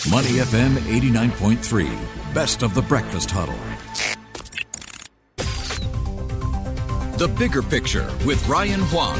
Money FM 89.3, best of the breakfast huddle. The Bigger Picture with Ryan Huang.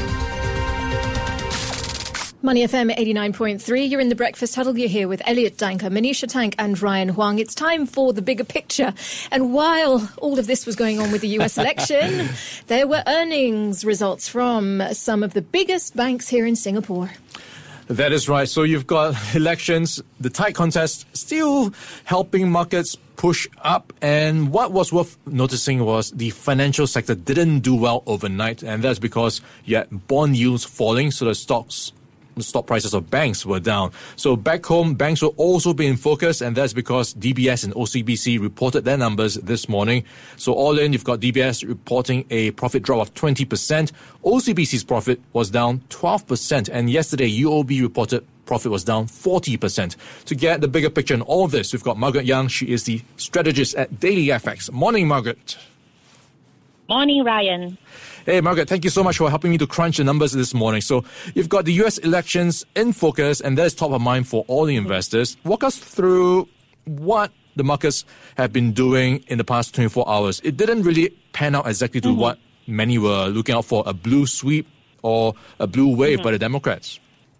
Money FM 89.3, you're in the Breakfast Huddle. You're here with Elliot Danker, Manisha Tank and Ryan Huang. It's time for the bigger picture. And while all of this was going on with the US election, there were earnings results from some of the biggest banks here in Singapore. That is right. So you've got elections, the tight contest still helping markets push up. And what was worth noticing was the financial sector didn't do well overnight. And that's because you had bond yields falling, so the stock prices of banks were down. So back home, banks will also be in focus, and that's because DBS and OCBC reported their numbers this morning. So all in, you've got DBS reporting a profit drop of 20%. OCBC's profit was down 12%. And yesterday, UOB reported profit was down 40%. To get the bigger picture on all this, we've got Margaret Young. She is the strategist at Daily FX. Morning, Margaret. Morning, Ryan. Hey, Margaret, thank you so much for helping me to crunch the numbers this morning. So you've got the US elections in focus, and that is top of mind for all the investors. Walk us through what the markets have been doing in the past 24 hours. It didn't really pan out exactly to what many were looking out for, a blue sweep or a blue wave by the Democrats.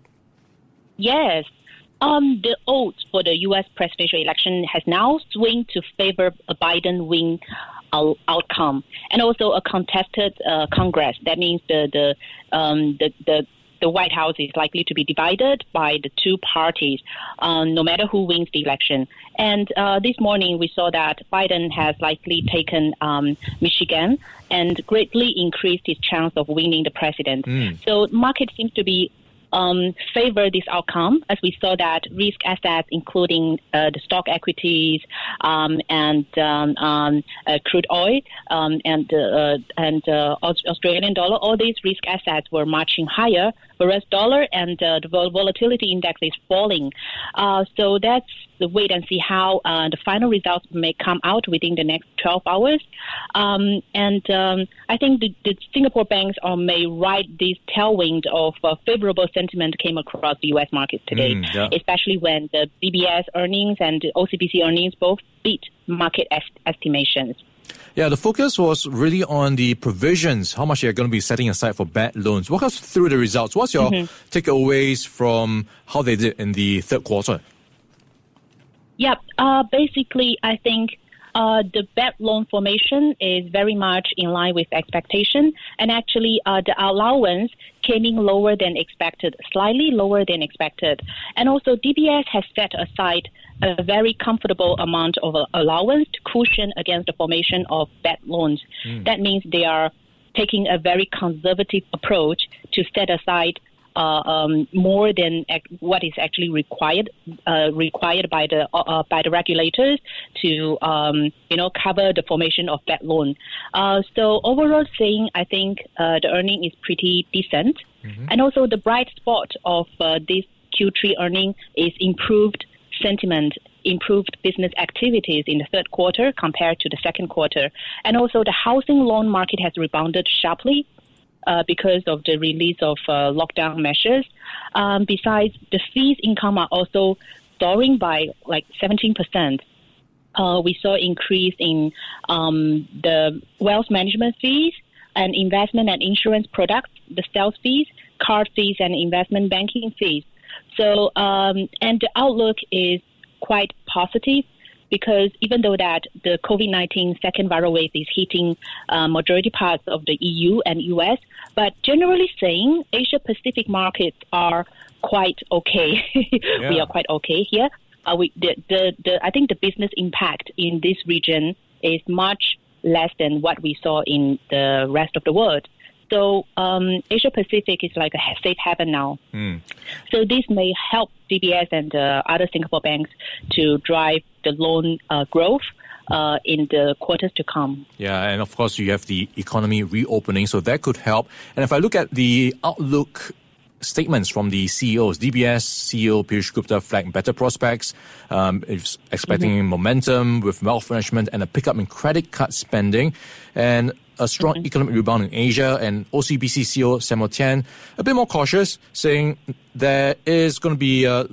Yes. The odds for the U.S. presidential election has now swung to favor a Biden win outcome, and also a contested Congress. That means the White House is likely to be divided by the two parties, no matter who wins the election. And this morning we saw that Biden has likely taken Michigan and greatly increased his chance of winning the president. So market seems to be favor this outcome, as we saw that risk assets, including the stock equities and crude oil and Australian dollar, all these risk assets were marching higher, whereas dollar and the volatility index is falling. So that's the wait and see how the final results may come out within the next 12 hours. I think the Singapore banks may ride this tailwind of favorable sentiment came across the U.S. market today, especially when the DBS earnings and the OCBC earnings both beat market estimations. Yeah, the focus was really on the provisions, how much you're going to be setting aside for bad loans. Walk us through the results. What's your takeaways from how they did in the third quarter? Yep. Basically, I think the bad loan formation is very much in line with expectation. And actually, the allowance came in lower than expected, slightly lower than expected. And also, DBS has set aside a very comfortable amount of allowance to cushion against the formation of bad loans. That means they are taking a very conservative approach to set aside more than what is actually required by the regulators to cover the formation of bad loan. So overall saying, I think the earning is pretty decent, and also the bright spot of this Q3 earning is improved sentiment, improved business activities in the third quarter compared to the second quarter, and also the housing loan market has rebounded sharply because of the release of lockdown measures. Besides, the fees income are also soaring by like 17%. We saw increase in the wealth management fees and investment and insurance products, the sales fees, card fees, and investment banking fees. So, and the outlook is quite positive, because even though that the COVID-19 second viral wave is hitting majority parts of the EU and US, but generally saying, Asia-Pacific markets are quite okay. We are quite okay here. I think the business impact in this region is much less than what we saw in the rest of the world. So Asia-Pacific is like a safe haven now. So this may help DBS and other Singapore banks to drive the loan growth in the quarters to come. Yeah, and of course you have the economy reopening, so that could help. And if I look at the outlook statements from the CEOs, DBS CEO Piyush Gupta flagged better prospects, is expecting momentum with wealth management and a pickup in credit card spending, and a strong economic rebound in Asia. And OCBC CEO Samuel Tian a bit more cautious, saying there is going to be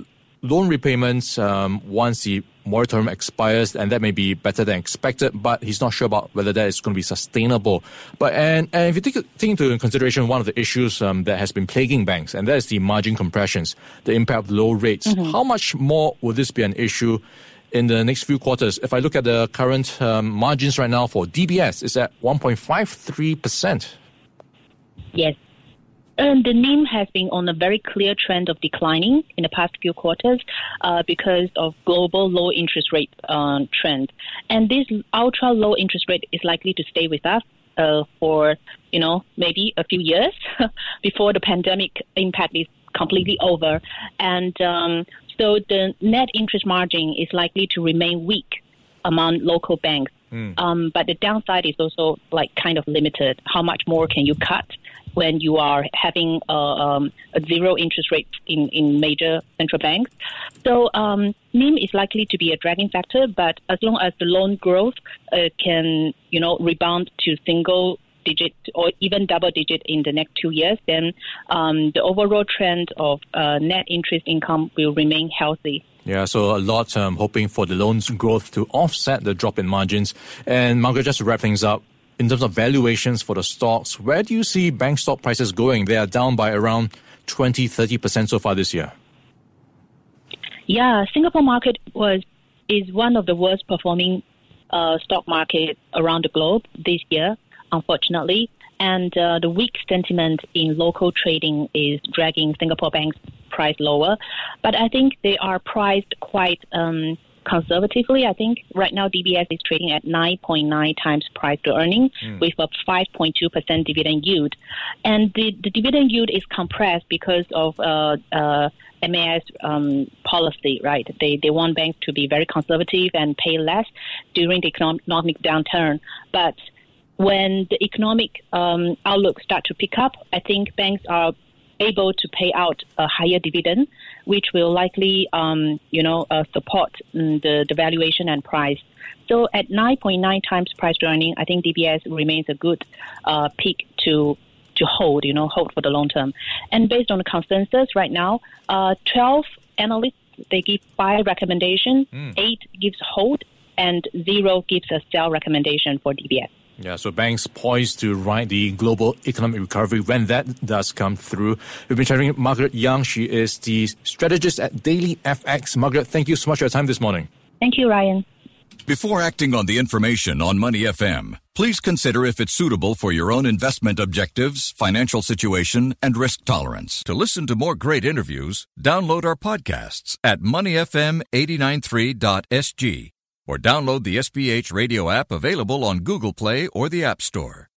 loan repayments once the moratorium expires, and that may be better than expected, but he's not sure about whether that is going to be sustainable. But and if you take into consideration one of the issues that has been plaguing banks, and that is the margin compressions, the impact of low rates, how much more will this be an issue in the next few quarters? If I look at the current margins right now for DBS, it's at 1.53%. Yes. The NIM has been on a very clear trend of declining in the past few quarters because of global low interest rate trend. And this ultra low interest rate is likely to stay with us for, maybe a few years before the pandemic impact is completely over. And so the net interest margin is likely to remain weak among local banks. But the downside is also kind of limited. How much more can you cut when you are having a zero interest rate in major central banks? So NIM is likely to be a dragging factor, but as long as the loan growth can, rebound to single digit or even double digit in the next 2 years, then the overall trend of net interest income will remain healthy. Yeah, so a lot hoping for the loans growth to offset the drop in margins. And Margaret, just to wrap things up, in terms of valuations for the stocks, where do you see bank stock prices going? They are down by around 20-30% so far this year. Yeah, Singapore market is one of the worst performing stock market around the globe this year, unfortunately. And the weak sentiment in local trading is dragging Singapore banks' price lower. But I think they are priced quite conservatively. I think right now DBS is trading at 9.9 times price to earning with a 5.2% dividend yield. And the dividend yield is compressed because of MAS policy, right? They want banks to be very conservative and pay less during the economic downturn. But when the economic outlook start to pick up, I think banks are able to pay out a higher dividend, which will likely, support the valuation and price. So at 9.9 times price to earning, I think DBS remains a good pick to hold for the long term. And based on the consensus right now, 12 analysts, they give buy recommendation, 8 gives hold, and 0 gives a sell recommendation for DBS. Yeah, so banks poised to ride the global economic recovery when that does come through. We've been chatting with Margaret Young. She is the strategist at Daily FX. Margaret, thank you so much for your time this morning. Thank you, Ryan. Before acting on the information on Money FM, please consider if it's suitable for your own investment objectives, financial situation, and risk tolerance. To listen to more great interviews, download our podcasts at moneyfm893.sg or download the SPH radio app available on Google Play or the App Store.